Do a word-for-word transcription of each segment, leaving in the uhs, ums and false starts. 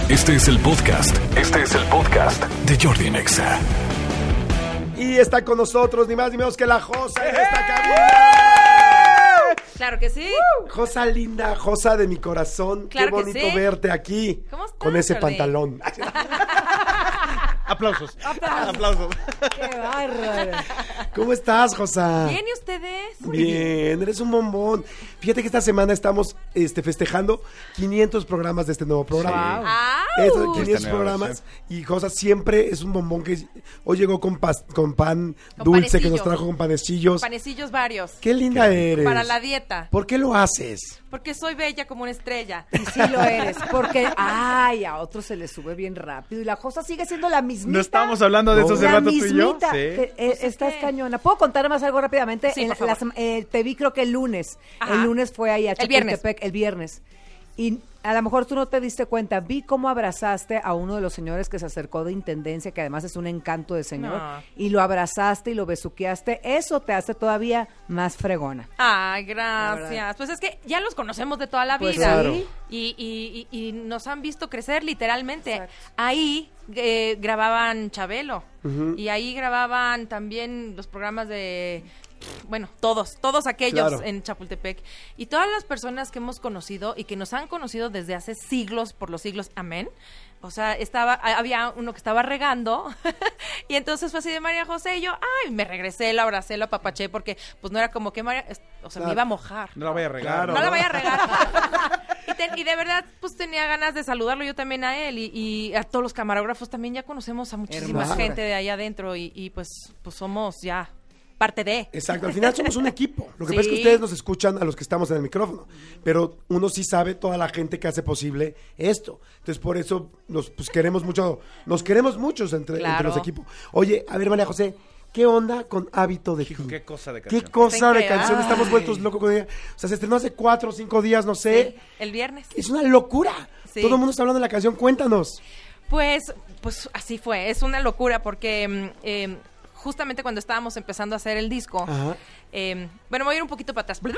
Este es el podcast. Este es el podcast de Jordi en Exa. Y está con nosotros ni más ni menos que la Josa en esta cabina. Claro que sí. Uh, Josa linda, Josa de mi corazón. Claro Qué bonito que sí. verte aquí. ¿Cómo estás, con ese Jordi? pantalón. Aplausos. Aplausos. Aplausos. Qué bárbaro. ¿Cómo estás, Josa? Bien, ¿y ustedes? Muy bien, eres un bombón. Fíjate que esta semana estamos este, festejando quinientos programas de este nuevo programa. Wow. ¡Au! Estos quinientos Esta nueva programas. versión. Y Josa siempre es un bombón que hoy llegó con, pas- con pan Con dulce que panecillo. nos trajo con panecillos. Panecillos varios. Qué linda eres. Para la dieta. ¿Por qué lo haces? Porque soy bella como una estrella. Y sí lo eres, porque, ay, a otros se les sube bien rápido y la cosa sigue siendo la mismita. ¿No estábamos hablando de No. eso hace la rato tú y yo? mismita. que, eh, Pues es esta que- es cañona. ¿Puedo contar más algo rápidamente? Sí, En por la favor. sem- eh, te vi creo que el lunes. Ajá. El lunes fue ahí a El viernes. Chapultepec, el viernes. Y a lo mejor tú no te diste cuenta, vi cómo abrazaste a uno de los señores que se acercó de Intendencia, que además es un encanto de señor, No. y lo abrazaste y lo besuqueaste. Eso te hace todavía más fregona. Ay, La gracias. verdad. Pues es que ya los conocemos de toda la Pues vida. sí. Y, y, y, y nos han visto crecer literalmente. Exacto. Ahí eh, grababan Chabelo. Y ahí grababan también los programas de... Bueno, todos, todos aquellos Claro. en Chapultepec. Y todas las personas que hemos conocido y que nos han conocido desde hace siglos, por los siglos, amén. O sea, estaba, había uno que estaba regando y entonces fue así de María José y yo, ay, me regresé, lo abracé, lo apapaché porque pues no era como que María, o sea, Claro. me iba a mojar. No la voy a regar. Claro. No la vaya a regar. y, ten- y de verdad, pues tenía ganas de saludarlo yo también a él y, y a todos los camarógrafos también ya conocemos a muchísima Hermoso. gente de ahí adentro y, y pues, pues somos ya parte de. Exacto, al final somos un equipo. Lo que Sí. pasa es que ustedes nos escuchan a los que estamos en el micrófono, pero uno sí sabe toda la gente que hace posible esto. Entonces, por eso nos pues, queremos mucho, nos queremos muchos entre, entre Claro. los equipos. Oye, a ver, María José, ¿qué onda con Hábito de Hijo, Ti? qué cosa de ¿Qué canción. cosa de Está canción? increíble. Estamos vueltos locos con ella. O sea, se estrenó hace cuatro o cinco días, no sé. Sí, el viernes. Es una locura. Sí. Todo el mundo está hablando de la canción. Cuéntanos. Pues, pues así fue, es una locura porque mm, eh, justamente cuando estábamos empezando a hacer el disco, Ajá. eh, bueno, me voy a ir un poquito para atrás.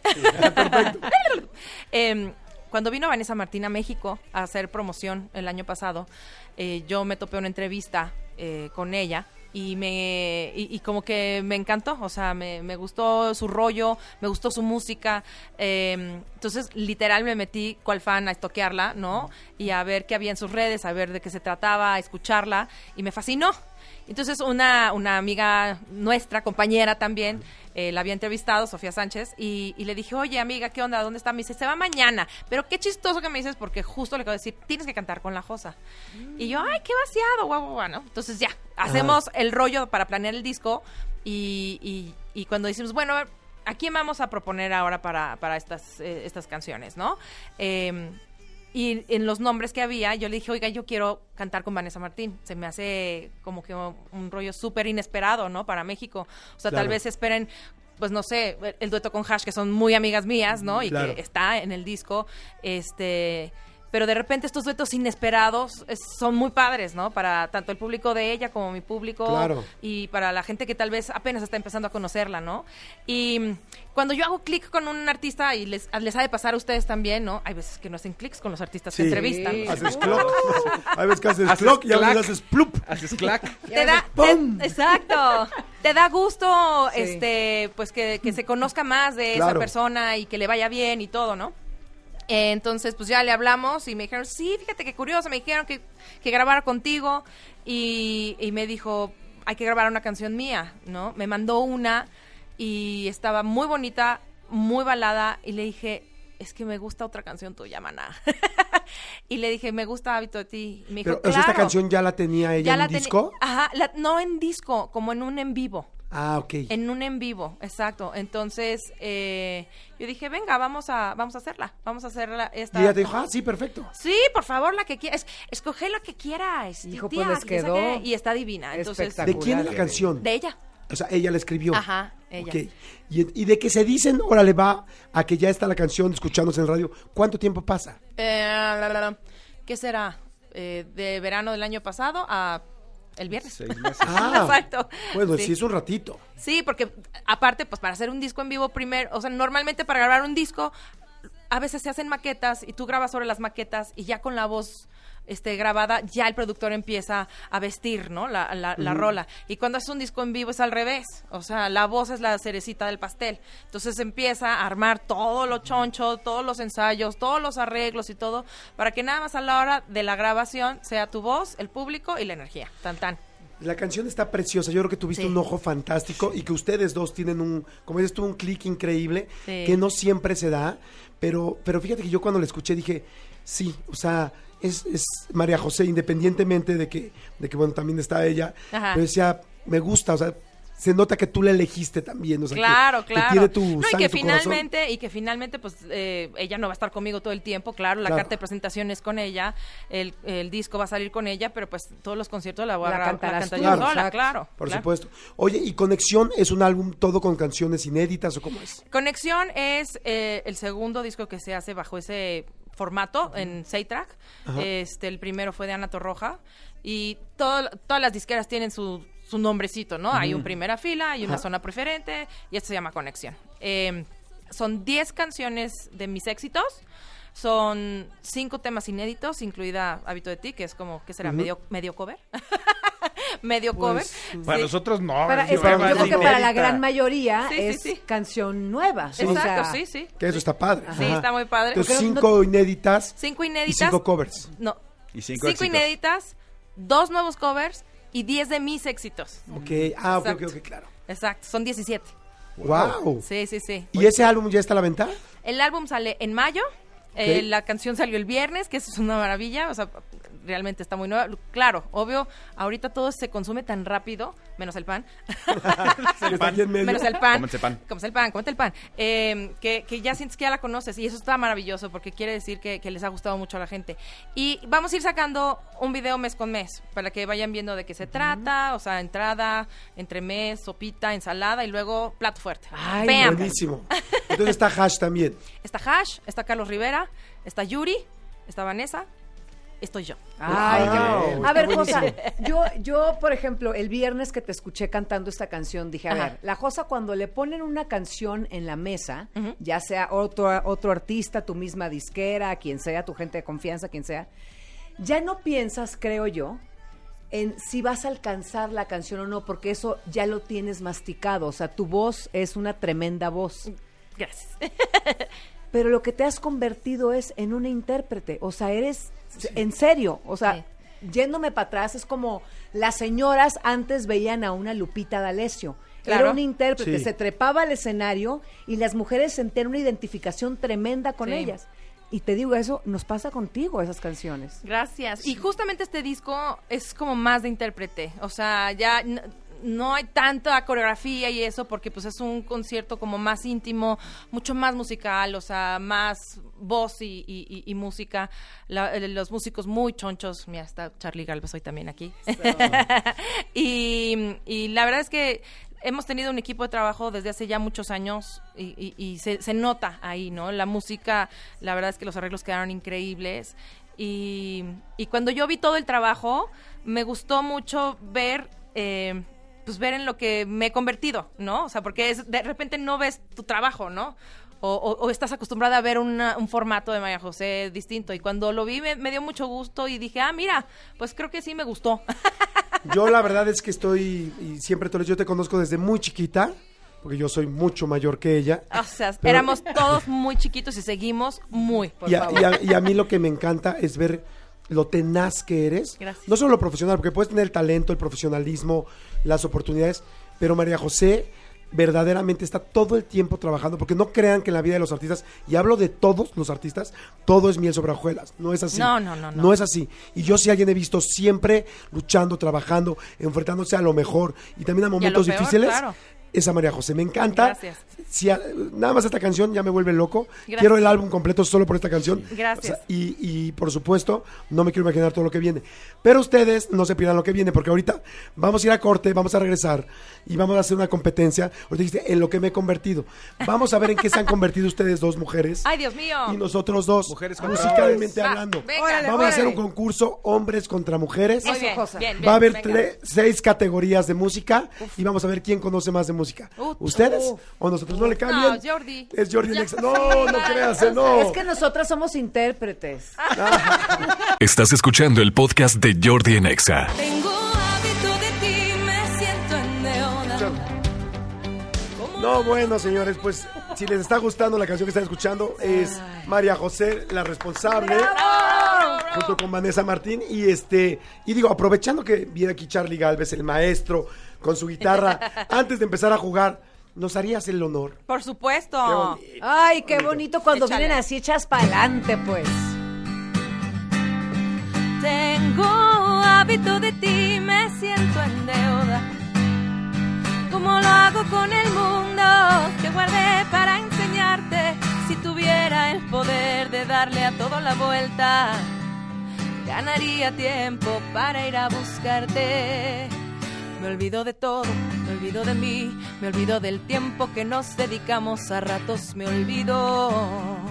Eh, cuando vino Vanessa Martín a México a hacer promoción el año pasado, eh, yo me topé una entrevista eh, con ella. Y me y, y como que me encantó, o sea, me, me gustó su rollo, me gustó su música, eh, entonces literal me metí cual fan a estoquearla, ¿no? Y a ver qué había en sus redes, a ver de qué se trataba, a escucharla, y me fascinó. Entonces una, una amiga nuestra, compañera también, eh, la había entrevistado, Sofía Sánchez, y, y le dije, oye amiga, ¿qué onda? ¿Dónde está? Me dice, se va mañana, pero qué chistoso que me dices, porque justo le acabo de decir, tienes que cantar con la Josa. Y yo, ay, qué vaciado, guau, guau, guau, ¿no? Entonces ya, hacemos el rollo para planear el disco, y, y, y cuando decimos, bueno, ¿a quién vamos a proponer ahora para, para estas, eh, estas canciones, no? Eh, Y en los nombres que había, yo le dije, oiga, yo quiero cantar con Vanessa Martín. Se me hace como que un, un rollo súper inesperado, ¿no? Para México. O sea, Claro. tal vez esperen, pues no sé, el dueto con Hash, que son muy amigas mías, ¿no? Y Claro. que está en el disco. Este... Pero de repente estos duetos inesperados es- son muy padres, ¿no? Para tanto el público de ella como mi público. Claro. Y para la gente que tal vez apenas está empezando a conocerla, ¿no? Y mm, cuando yo hago clic con un artista, y les, les ha de pasar a ustedes también, ¿no? Hay veces que no hacen clics con los artistas Sí. que entrevistan. Sí. Haces clock. Hay veces que haces Haces clock y a veces clac. haces plup. Haces clac. Te da, ¡pum! te- exacto. Te da gusto, Sí. este, pues que, que se conozca más de Claro. esa persona y que le vaya bien y todo, ¿no? Eh, Entonces, pues ya le hablamos y me dijeron, sí, fíjate qué curioso, me dijeron que, que grabara contigo y, y me dijo, hay que grabar una canción mía, ¿no? Me mandó una y estaba muy bonita, muy balada y le dije, es que me gusta otra canción tuya, maná. Y le dije, me gusta Hábito de Ti. Y me dijo, Pero, o sea, esta "Claro". canción ya la tenía ella Ya en la un teni- disco. Ajá, la- no en disco, como en un en vivo. Ah, ok. En un en vivo, exacto. Entonces, eh, yo dije, venga, vamos a, vamos a hacerla. Vamos a hacerla esta. Y ella te dijo, ah, sí, perfecto. Sí, por favor, la que quieras. Escoge la que quieras. Hijo, tía, pues les que quedó saque- Y está divina. Entonces, espectacular. ¿De quién es la canción? de ella. O sea, ella la escribió. Ajá, ella. Ok. Y, y de que se dicen, órale, va, a que ya está la canción escuchándose en el radio, ¿cuánto tiempo pasa? Eh, la, la, la. ¿Qué será? Eh, de verano del año pasado a el viernes. Seis meses. Ah, Exacto. Bueno, Sí. sí es un ratito. Sí, porque aparte, pues para hacer un disco en vivo primero, o sea, normalmente para grabar un disco a veces se hacen maquetas y tú grabas sobre las maquetas y ya con la voz este, grabada, ya el productor empieza a vestir, ¿no? La, la, la uh-huh. rola. Y cuando haces un disco en vivo es al revés. O sea, la voz es la cerecita del pastel. Entonces empieza a armar todo lo choncho, todos los ensayos, todos los arreglos y todo, para que nada más a la hora de la grabación sea tu voz, el público y la energía. Tan, tan. La canción está preciosa, yo creo que tuviste sí. un ojo fantástico y que ustedes dos tienen un, como dices tú, un clic increíble, sí. que no siempre se da, pero, pero fíjate que yo cuando la escuché dije, sí, o sea, es, es María José, independientemente de que, de que bueno, también está ella, Ajá. pero decía, me gusta, o sea, se nota que tú la elegiste también, o sea, claro, que, claro. que tiene tu no, sangre, y que tu finalmente, corazón. y que finalmente, pues, eh, ella no va a estar conmigo todo el tiempo, claro, la claro. carta de presentación es con ella, el, el disco va a salir con ella, pero pues todos los conciertos la voy a la grabar, cantarás la tú. canto yo Claro, sola, claro. Por claro. supuesto. Oye, ¿y Conexión es un álbum todo con canciones inéditas o cómo es? Conexión es eh, el segundo disco que se hace bajo ese formato en seis track. Este, el primero fue de Ana Torroja y todo, todas las disqueras tienen su, su nombrecito, ¿no? Uh-huh. Hay un primera fila, hay una Ajá. zona preferente y esto se llama Conexión. Eh, son diez canciones de mis éxitos. Son cinco temas inéditos, incluida Hábito de ti, que es como, ¿qué será? Uh-huh. Medio, medio cover. medio pues, cover. Para sí. nosotros no. Para, es es, yo creo que para la gran mayoría sí, sí, es sí. canción nueva. Sí. Exacto, o sea, sí, sí. Que eso está padre. Sí, Ajá. está muy padre. Entonces, Porque cinco no, inéditas. Cinco inéditas. Y cinco covers. No. Y cinco, cinco inéditas, dos nuevos covers y diez de mis éxitos. Ok, ah, ok, ok, ok, claro. Exacto, son diecisiete. Wow. Sí, sí, sí. ¿Y ese álbum ya está a la venta? El álbum sale en mayo. Okay. Eh, la canción salió el viernes, que eso es una maravilla, o sea, realmente está muy nueva. Claro, obvio, ahorita todo se consume tan rápido, menos el pan. el pan. Menos el pan. Cómete el pan. Cómete el pan, cómete el pan. Eh, que, que ya sientes que ya la conoces y eso está maravilloso porque quiere decir que, que les ha gustado mucho a la gente. Y vamos a ir sacando un video mes con mes para que vayan viendo de qué se uh-huh. trata, o sea, entrada, entremés, sopita, ensalada y luego plato fuerte. Ay, ¡Bam! Buenísimo. Entonces está Hash también. Está Hash, está Carlos Rivera, está Yuri, está Vanessa, estoy yo. Ay, wow, a ver, Josa, yo, yo, por ejemplo, el viernes que te escuché cantando esta canción, dije, a Ajá. ver, la Josa cuando le ponen una canción en la mesa, Uh-huh. ya sea otro, otro artista, tu misma disquera, quien sea, tu gente de confianza, quien sea, ya no piensas, creo yo, en si vas a alcanzar la canción o no, porque eso ya lo tienes masticado, o sea, tu voz es una tremenda voz. Gracias. Pero lo que te has convertido es en una intérprete, o sea, eres, sí. en serio, o sea, sí. yéndome para atrás, es como las señoras antes veían a una Lupita D'Alessio, claro. Era un intérprete, sí. se trepaba al escenario y las mujeres sentían una identificación tremenda con sí. ellas. Y te digo, eso nos pasa contigo, esas canciones. Gracias. Sí. Y justamente este disco es como más de intérprete, o sea, ya... N- no hay tanta coreografía y eso porque pues es un concierto como más íntimo, mucho más musical, o sea, más voz y, y, y música. La, los músicos muy chonchos, mira, está Charlie Galvez hoy también aquí. So. y, y la verdad es que hemos tenido un equipo de trabajo desde hace ya muchos años y, y, y se, se nota ahí, ¿no? La música, la verdad es que los arreglos quedaron increíbles. Y, y cuando yo vi todo el trabajo, me gustó mucho ver... Eh, pues ver en lo que me he convertido, ¿no? O sea, porque es, de repente no ves tu trabajo, ¿no? O, o, o estás acostumbrada a ver una, un formato de María José distinto. Y cuando lo vi me, me dio mucho gusto y dije, ah, mira, pues creo que sí me gustó. Yo la verdad es que estoy, y siempre te lo yo te conozco desde muy chiquita, porque yo soy mucho mayor que ella. O sea, pero... éramos todos muy chiquitos y seguimos muy, por y a, favor. Y a, y a mí lo que me encanta es ver lo tenaz que eres, Gracias. no solo lo profesional, porque puedes tener el talento, el profesionalismo, las oportunidades, pero María José verdaderamente está todo el tiempo trabajando, porque no crean que en la vida de los artistas, y hablo de todos los artistas, todo es miel sobre hojuelas, no es así. No, no, no, no. No es así. Y yo sí alguien he visto siempre luchando, trabajando, enfrentándose a lo mejor, y también a momentos y a lo peor, difíciles. Claro. Esa María José, me encanta. Gracias. Si a, nada más esta canción ya me vuelve loco. Gracias. Quiero el álbum completo solo por esta canción. Gracias. O sea, y, y por supuesto, no me quiero imaginar todo lo que viene. Pero ustedes no se pierdan lo que viene, porque ahorita vamos a ir a corte, vamos a regresar y vamos a hacer una competencia. Ahorita dijiste, en lo que me he convertido. Vamos a ver en qué se han convertido ustedes dos mujeres. ¡Ay, Dios mío! Y nosotros dos, mujeres contra musicalmente hombres. hablando. Va, venga. Órale, Vamos a hacer un órale. concurso hombres contra mujeres. Muy bien, Cosa. bien, Va a haber venga. tres, seis categorías de música. Uf. Y vamos a ver quién conoce más de música. música? Uh, ¿Ustedes uh, o nosotros? No le cambien. No, Jordi. Es Jordi en Exa. No, no creas, eh, no. Es que nosotras somos intérpretes. Estás escuchando el podcast de Jordi en Exa. Tengo hábito de ti, me siento en deuda. No, bueno, señores, pues si les está gustando la canción que están escuchando, es María José, la responsable, ¡Bravo! junto con Vanessa Martín. Y este, y digo, aprovechando que viene aquí Charlie Galvez, el maestro, con su guitarra, antes de empezar a jugar, ¿nos harías el honor? Por supuesto. Qué bonito. Ay, qué bonito cuando Échale. vienen así echas pa'lante, pues. Tengo hábito de ti, me siento en deuda. Como lo hago con el mundo que guardé para enseñarte. Si tuviera el poder de darle a todo la vuelta, ganaría tiempo para ir a buscarte. Me olvido de todo, me olvido de mí, me olvido del tiempo que nos dedicamos, a ratos me olvido.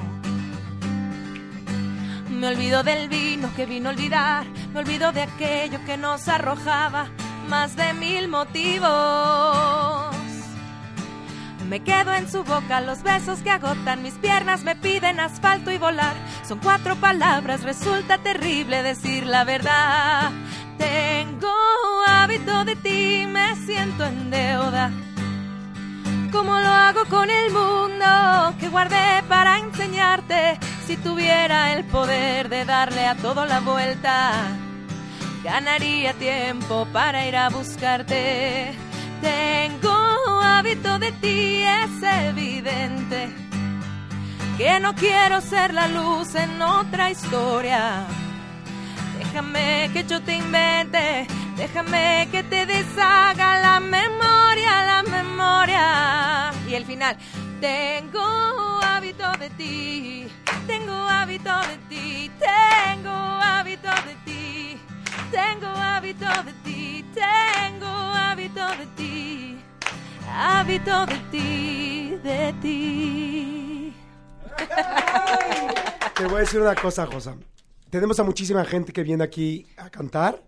Me olvido del vino que vino a olvidar, me olvido de aquello que nos arrojaba más de mil motivos. Me quedo en su boca, los besos que agotan mis piernas me piden asfalto y volar. Son cuatro palabras, resulta terrible decir la verdad. Tengo hábito de ti, me siento en deuda. Como lo hago con el mundo que guardé para enseñarte. Si tuviera el poder de darle a todo la vuelta, ganaría tiempo para ir a buscarte. Tengo hábito de ti, es evidente que no quiero ser la luz en otra historia. Déjame que yo te invente, déjame que te deshaga la memoria, la memoria. Y el final, tengo hábito de ti, tengo hábito de ti, tengo hábito de ti, tengo hábito de ti, tengo hábito de ti, hábito de ti, de ti. Te voy a decir una cosa, Josa. Tenemos a muchísima gente que viene aquí a cantar.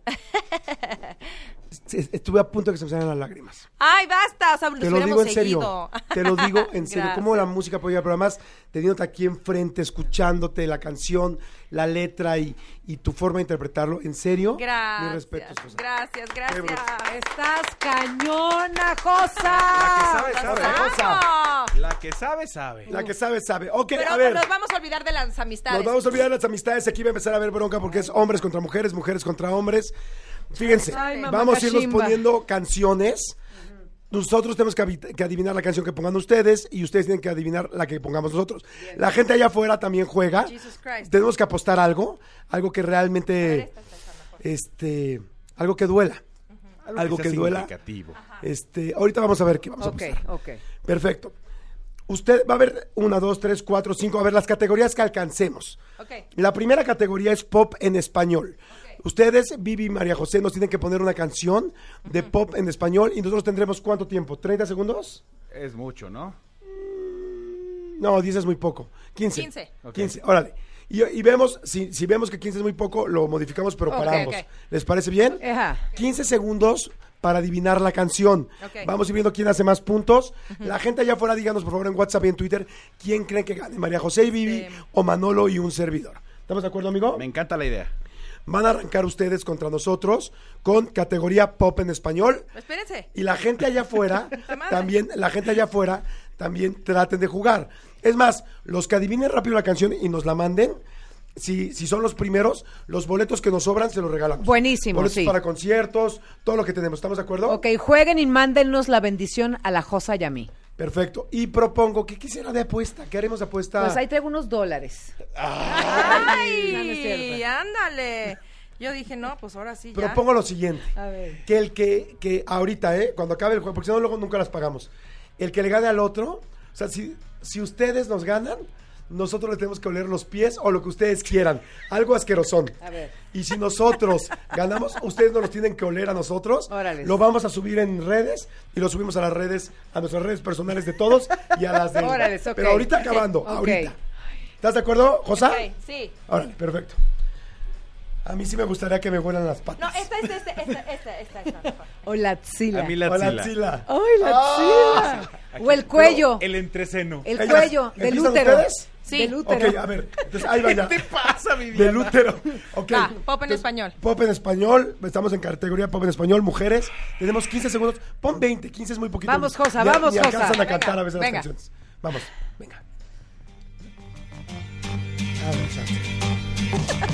Estuve a punto de que se me salieran las lágrimas. Ay, basta, o sea, nos Te lo digo hubiéramos en serio. seguido. Te lo digo en serio. Gracias. Cómo la música puede llegar, pero además teniéndote aquí enfrente, escuchándote la canción, la letra y, y tu forma de interpretarlo. En serio, Gracias. mis respetos, Josa. Gracias, gracias. bruto. Estás cañona, Josa. La que sabe, sabe. ¡Vamos! La que sabe, sabe. La que sabe, sabe. Ok, Pero a ver. nos vamos a olvidar de las amistades. Nos vamos a olvidar de las amistades. Aquí va a empezar a haber bronca porque es hombres contra mujeres, mujeres contra hombres. Fíjense, Ay, mamá vamos a irnos cachimba. poniendo canciones. Nosotros tenemos que, avi- que adivinar la canción que pongan ustedes y ustedes tienen que adivinar la que pongamos nosotros. La gente allá afuera también juega. Jesus Christ. Tenemos que apostar algo, algo que A ver, realmente, esta está mejor. este, algo que duela. Algo sea que duela. significativo. Este, ahorita vamos a ver qué vamos a Ok, apostar. ok. Perfecto. Usted va a ver una, dos, tres, cuatro, cinco. A ver, las categorías que alcancemos. Ok. La primera categoría es pop en español. Ustedes, Vivi y María José, nos tienen que poner una canción de pop en español y nosotros tendremos ¿cuánto tiempo? ¿treinta segundos? Es mucho, ¿no? No, diez es muy poco. quince. quince. Ok. quince, órale. Y, y vemos, si, si vemos que quince es muy poco, lo modificamos, pero Ok, para ambos. ok. ¿Les parece bien? Ajá. quince segundos para adivinar la canción. Ok. Vamos a ir viendo quién hace más puntos. La gente allá afuera, díganos por favor en WhatsApp y en Twitter quién creen que gane, María José y Vivi, Sí. o Manolo y un servidor. ¿Estamos de acuerdo, amigo? Me encanta la idea. Van a arrancar ustedes contra nosotros con categoría pop en español. Espérense. Y la gente allá afuera, madre. también, la gente allá afuera, también traten de jugar. Es más, los que adivinen rápido la canción y nos la manden, si, si son los primeros, los boletos que nos sobran se los regalamos. Buenísimo, Boletos sí. para conciertos, todo lo que tenemos. ¿Estamos de acuerdo? Ok, jueguen y mándennos la bendición a la Josa y a mí. Perfecto. Y propongo, ¿qué quisiera de apuesta? ¿Qué haremos de apuesta? Pues ahí traigo unos dólares. ¡Ay! no, no es cierto. ándale. Yo dije, no, pues ahora sí ya. Propongo lo siguiente. A ver. Que el que, que ahorita, ¿eh? Cuando acabe el juego, porque si no, luego nunca las pagamos. El que le gane al otro, o sea, si, si ustedes nos ganan, nosotros le tenemos que oler los pies o lo que ustedes quieran. Algo asquerosón. A ver. Y si nosotros ganamos, ustedes nos los tienen que oler a nosotros. Órale. Lo vamos a subir en redes y lo subimos a las redes, a nuestras redes personales de todos y a las de... Órale, ok. Pero ahorita acabando, Ok. ahorita. ¿Estás de acuerdo, Josá? Ok, sí. Órale, perfecto. A mí sí me gustaría que me huelan las patas. No, esta, esta, esta, esta, esta, esta, esta, esta. O la axila. A mí la O la axila. axila. Ay, la Ah. axila. O el cuello. El entreceno. El Ellas, cuello del ¿empiezan útero. ustedes? Sí. Del útero. Ok, a ver. Entonces, ahí va ya. ¿Qué te pasa, mi vida? Del útero. Ok. Va, pop en Entonces, español. Pop en español. Estamos en categoría pop en español, mujeres. Tenemos quince segundos. Pon veinte, quince es muy poquito. Vamos, Josa, Ni a- vamos, ni Josa. alcanzan a Venga, cantar a veces venga. las canciones. Vamos, venga. Vamos, ya.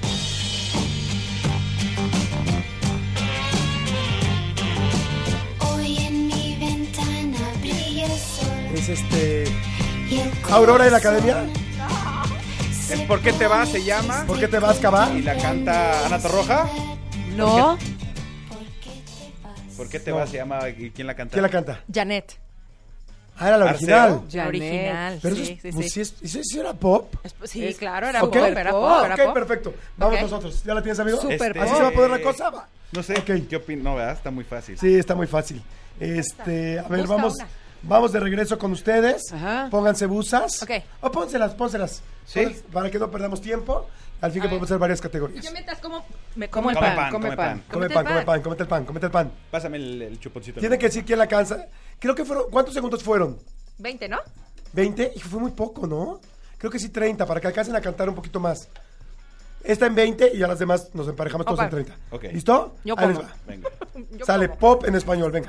Hoy en mi ventana brilla el sol Es este... y el Aurora de la Academia. ¿Es ¿Por qué te vas? Se llama. ¿Por qué te vas, Cabá? Y la canta Ana Torroja. No. ¿Por qué te No. vas? Se llama. ¿Y quién la canta? ¿Quién la canta? Janet. Ah, era la Arceo. original. La Janet. original. Pero sí, eso, es- sí, pues, sí. sí es- ¿eso, eso era pop? Es- Sí, Es- claro, era Ok. pop, era pop, Ah, era ok, pop. perfecto. Vamos Ok. nosotros. ¿Ya la tienes, amigo? Súper Este, Así pop. se va a poner la cosa, va. No sé. Ok. ¿Qué opinas? No, ¿verdad? Está muy fácil. Sí, está muy fácil. Este, a ver, Busca vamos, una. vamos de regreso con ustedes. Ajá. Pónganse busas. Ok. O pónselas, pónselas. Sí. Pónselas, para que no perdamos tiempo. Al fin que A podemos ver. hacer varias categorías. Yo mientras como, me Como como el el Come pan, pan, come come pan. pan. Come Cómete pan, el come pan. pan, cómete el pan, cómete el pan. Pásame el, el chuponcito. Tienen que decir quién la cansa. Creo que fueron, ¿cuántos segundos fueron? veinte, ¿no? ¿veinte? Y fue muy poco, ¿no? Creo que sí treinta, para que alcancen a cantar un poquito más. Esta en veinte y a las demás nos emparejamos todos Ok. en treinta. Ok. ¿Listo? Yo Ahí les como. va. Venga. Yo Sale como. pop en español, venga.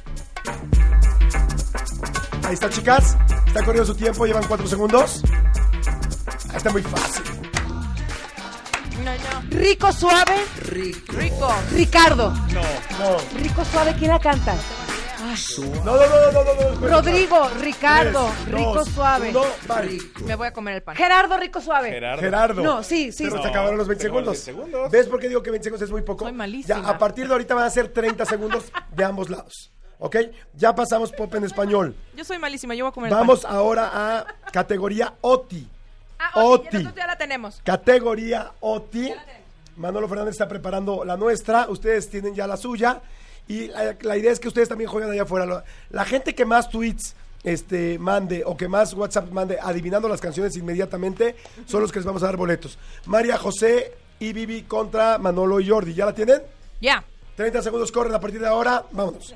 Ahí está, chicas. Está corriendo su tiempo, llevan cuatro segundos. Ahí está muy fácil. No, no. Rico suave. Rico. Ricardo. No. No, Rico suave, ¿quién la canta? no, no, no, no, no, no. Rodrigo, Ricardo, Tres, Rico dos, suave. uno, bye. Me voy a comer el pan. Gerardo, Rico suave. Gerardo. Gerardo. No, sí, sí. Pero No, se acabaron los veinte tenemos segundos. veinte segundos. ¿Ves por qué digo que veinte segundos es muy poco? Soy malísima. Ya, a partir de ahorita van a ser treinta segundos de ambos lados. ¿Ok? Ya pasamos pop en español. Yo soy malísima, yo voy a comer el Vamos ahora a categoría O T I. pan. Ah, ok, Oti. ya, nosotros ya la tenemos. Categoría O T I. Manolo Fernández está preparando la nuestra. Ustedes tienen ya la suya. Y la, la idea es que ustedes también jueguen allá afuera. La, la gente que más tweets este, mande o que más WhatsApp mande adivinando las canciones inmediatamente son los que les vamos a dar boletos. María José y Vivi contra Manolo y Jordi. ¿Ya la tienen? Ya. treinta segundos corren a partir de ahora. Vámonos.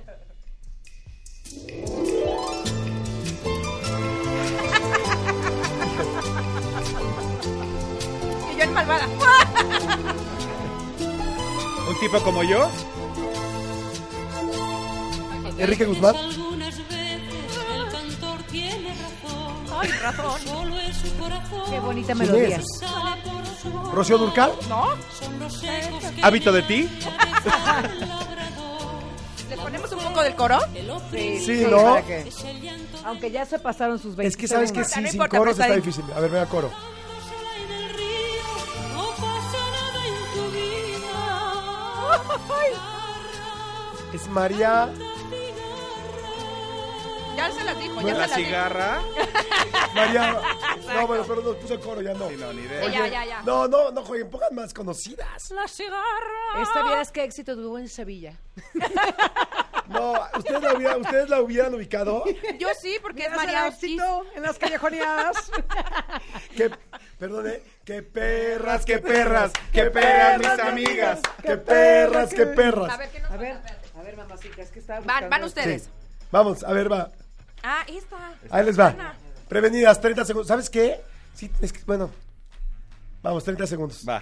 Y yo en malvada. Un tipo como yo. Enrique Guzmán. Algunas veces el cantor tiene razón. Ay, razón. Solo es su corazón. Qué bonita ¿Quién melodía. es? Sale por su voz. ¿Rocío Durcal? ¿No? Son los ecos que ¿Hábito de ti? ¿Le ponemos un poco del coro? Sí, ¿no? ¿para qué? Aunque ya se pasaron sus veinte Es que sabes que segundos. sí, No sin importa, coros pero está está bien. difícil. A ver, venga, coro. en el río. No pasa nada en tu vida. Es María. Ya se las dijo, ya La se las dijo. cigarra. María. No, bueno, pero nos puso el coro, ya no. Sí, no, ni idea. Sí, ya, ya, ya. No, no, no jueguen, pongan más conocidas. La cigarra. Esta vieras qué éxito tuvo en Sevilla. No, ¿ustedes la hubieran, ¿ustedes la hubieran ubicado? Yo sí, porque es María Ortiz. en las callejoneadas. Que, perdone, qué perras, qué perras, perras, qué perras, mis amigas. qué perras, qué perras. A ver, ¿qué nos A ver, a ver, mamacita, es que está Van, van ustedes. Sí. Vamos, a ver, va. Ah, esta. Ahí les va. Ana. Prevenidas, treinta segundos. ¿Sabes qué? Sí, es que, bueno. Vamos, treinta segundos. Va.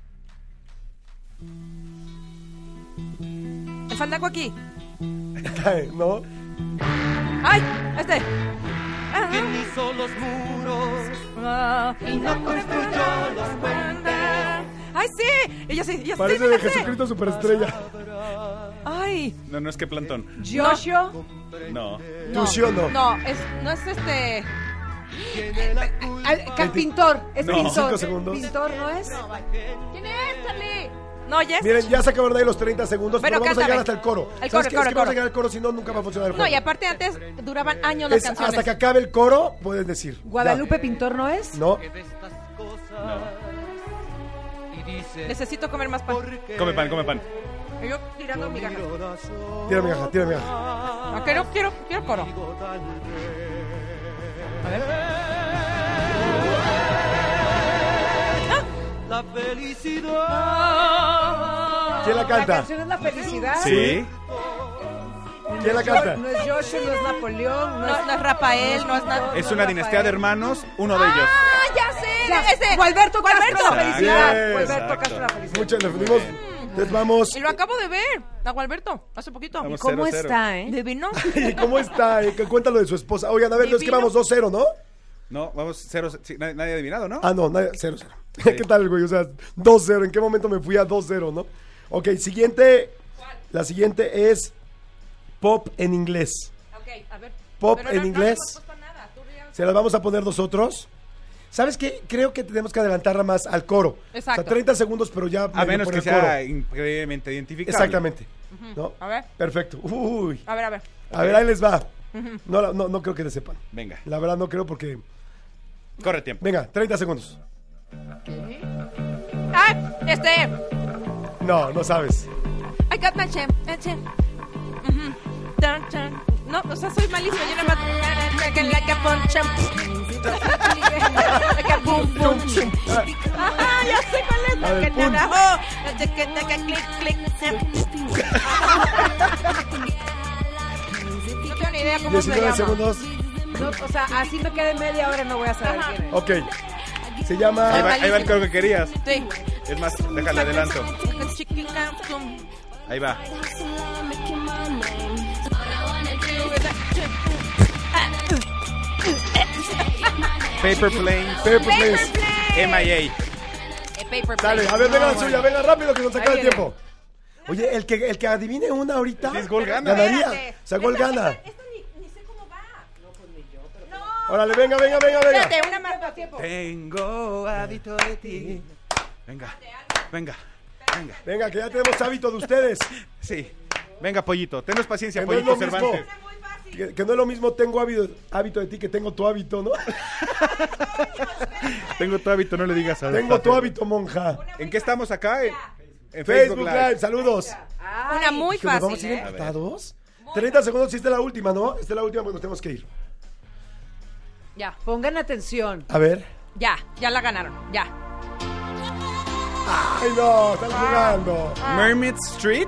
El fandango aquí. ¿No? ¡Ay! Este. ¿Quién hizo los muros? Ah, y no construyó los puentes? ¡Ay, sí! Ella sí, ella sí. Parece me de la sé. Jesucristo Superestrella. ¡Ay! No, no es que plantón. Yoshio. No. Lucio, no. No, es, no es este. Al- ca- pintor, es No. pintor. Cinco segundos. Pintor, ¿no es? ¿Quién es, Charlie? No, ya es. Miren, ya se acabaron de ahí los treinta segundos, Bueno, pero vamos a llegar cántame. hasta el coro. El ¿Sabes coro, qué? el coro, Es que el vamos a coro. llegar al coro, si no, nunca va a funcionar el No, juego. y aparte antes duraban años las Es canciones. hasta que acabe el coro, puedes decir. Guadalupe Pintor, ¿no es? Ya. No. Que de estas cosas y dice Necesito comer más pan. porque Come pan, come pan. Y yo tirando migajas. Tira migaja, tira migaja. Ah, quiero, quiero, quiero coro. A ver. la felicidad. ¿Quién la La canta? canción es La Felicidad. Sí. ¿Quién la canta? No es Joshua, no es Napoleón, no, No, es... no es Rafael, no es nada. Es una dinastía de hermanos, uno de ellos. ¡Ah, ya sé! Ya, ese. Gualberto Castro, La Gualberto. Felicidad. Yes. Gualberto Exacto. Castro, La Felicidad. Muchas le pedimos. Entonces vamos. Y lo acabo de ver, a Gualberto, hace poquito. Vamos. ¿Cómo Cero, cero. está, eh? ¿Divino? ¿Y cómo está? Eh, que Cuéntalo de su esposa. Oigan, a ver, es que Divino. vamos dos cero, ¿no? No, vamos cero. Sí, nadie, nadie ha adivinado, ¿no? Ah, no, nadie- cero cero. ¿Qué tal, güey? O sea, dos cero. ¿En qué momento me fui a dos cero, no? Ok, siguiente. La siguiente es pop en inglés. Ok, a ver. Pop Pero en no- no inglés. le hemos puesto nada, tú ya- Se las vamos a poner nosotros. ¿Sabes qué? Creo que tenemos que adelantarla más al coro. Exacto. O sea, treinta segundos, pero ya A medio menos por que el coro. sea increíblemente identificable. Exactamente. ¿No? A ver. Perfecto. Uy. A ver, a ver. A ver, ahí les va. No, la- no, no creo que le sepan. Venga, La verdad no creo porque... corre tiempo. Venga, treinta segundos. ¡Ah! Este. No, no sabes. I got my champ. my champ. Ujú. Tan, tan. No, o sea, soy malísima. Yo nada más. Like a punch champ. Like a boom, boom, chum. Ajá, ya sé cuál es. A ver, Que pum. nada. Oh, que- que- que- que- clic, clic. No tengo ni idea cómo se diecinueve llama. segundos. No, o sea, así me quedé media hora, no voy a saber Ajá. quién es. Ok. Se llama... Ahí va, ahí va el coro que querías. Sí. Es más, déjale adelanto. Chiquita, tum. Ahí va. Paper Planes, Paper Planes. M I A. Eh, Paper Dale, Plane. a ver, venga la No, suya, venga rápido que nos acaba Ahí el viene. tiempo. Oye, el que, el que adivine una ahorita, Sí, es gol gana. ganaría. Espérate. O sea, gol Esta- gana. esta- esta ni, ni sé cómo va. No, pues ni yo, pero... No. Órale, venga, venga, venga, venga. Espérate, una más. Tiempo. Tengo hábito de ti. Venga, venga, venga. Venga, que ya tenemos hábito de ustedes. Sí. Venga, pollito. Tenos paciencia, Que no es pollito lo mismo. Cervantes. Que, que no es lo mismo tengo hábito, hábito de ti que tengo tu hábito, ¿no? Tengo tu hábito, no le digas a Tengo tu hábito, monja. ¿En qué estamos acá? En, en Facebook Live, saludos. Una muy ¿Que nos vamos a fácil, ir ¿eh? empatados? treinta segundos, si esta es la última, ¿no? Esta es la última, pues nos tenemos que ir. Ya, Pongan atención. A ver. ya, ya la ganaron, ya. Ay, no, están jugando. Mermaid Street.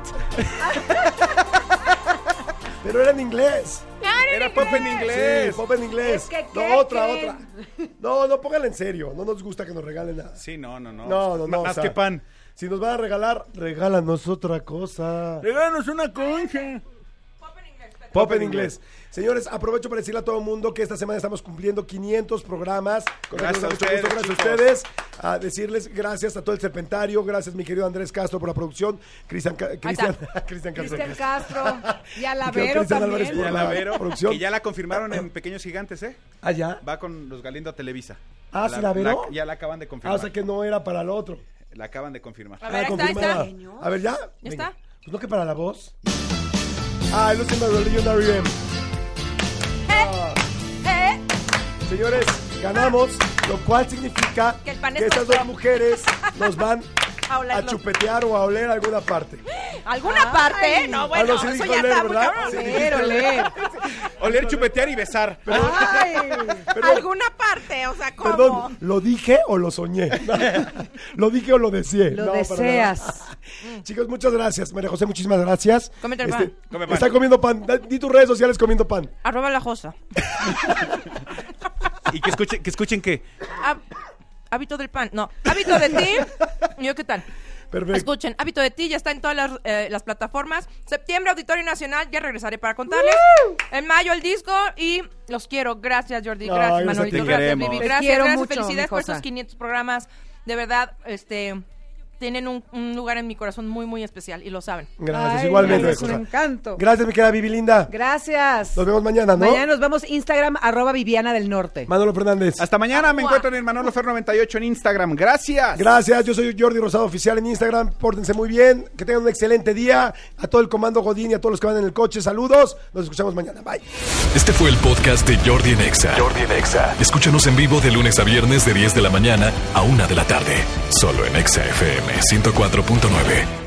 Pero era en inglés. Era pop en Sí, inglés. pop en inglés. Es que, no, ¿qué otra, creen? otra. No, no, pónganla en serio. No nos gusta que nos regalen nada. Sí, no, no, no. No, no, no. Más o sea, que pan. Si nos van a regalar, regálanos otra cosa. Regálanos una concha. Pop en inglés. Señores, aprovecho para decirle a todo el mundo que esta semana estamos cumpliendo quinientos programas. Con Gracias mucho a gusto, ustedes, gracias a chicos. ustedes. A decirles gracias a todo el Serpentario. Gracias, mi querido Andrés Castro, por la producción. Cristian Ca- Cristian Cristian Castro. Cristian Castro y a la Creo Vero Cristian Álvarez también. por Y a la la Vero, producción. que ya la confirmaron en Pequeños Gigantes, ¿eh? Allá. Va con los Galindo a Televisa. Ah, ¿sí la Vero? ya la acaban de Ah, confirmar. o sea que no era para el otro. La acaban de confirmar. A ver, ahí está, ahí confirmada. está. A ver, ¿ya? ¿Ya Venga. está? Pues no que para la voz. Ah, el último de Legendary M. Ah. ¿Eh? Señores, ganamos, lo cual significa Que el pan que es estas nuestro. dos mujeres nos van A a olerlo. chupetear o a oler alguna parte. ¿Alguna parte? No, bueno, Ah, no, sí eso dijo ya oler, está muy ¿verdad? cabrón. Sí. Oler, oler. Oler, chupetear y besar. Ay. Perdón, ¿Alguna parte? O sea, ¿cómo? perdón, ¿lo dije o lo soñé? ¿Lo dije o lo deseé? Lo No, para deseas. nada. Chicos, muchas gracias. María José, muchísimas gracias. Este, Cómete el pan. Come pan. Está comiendo pan. Da- Di tus redes sociales comiendo pan. Arroba la josa. Y que escuchen, que escuchen que Hab- hábito del pan. No, hábito de ti. ¿Y yo qué tal? Perfecto. Escuchen, Hábito de ti ya está en todas las, eh, las plataformas. Septiembre, Auditorio Nacional, ya regresaré para contarles. En mayo el disco y los quiero. Gracias, Jordi. Ay, Gracias, gracias a Manolito. ti. Gracias, Queremos. Vivi. Te Gracias, quiero gracias. mucho, Felicidades mi por cosa. estos quinientos programas. De verdad, este... tienen un, un lugar en mi corazón muy, muy especial y lo saben. Gracias, Ay, igualmente. es un Josa. encanto. Gracias, mi querida Vivi Linda. Gracias. Nos vemos mañana, ¿no? Mañana nos vemos Instagram, arroba Viviana del Norte. Manolo Fernández. hasta mañana me Mua. encuentran en Manolo Fer noventa y ocho en Instagram. Gracias. Gracias, yo soy Jordi Rosado Oficial en Instagram. Pórtense muy bien, que tengan un excelente día. A todo el comando Godín y a todos los que van en el coche, saludos. Nos escuchamos mañana. Bye. Este fue el podcast de Jordi en Exa. Jordi en Exa. Escúchanos en vivo de lunes a viernes de diez de la mañana a una de la tarde. Solo en Exa F M ciento cuatro punto nueve.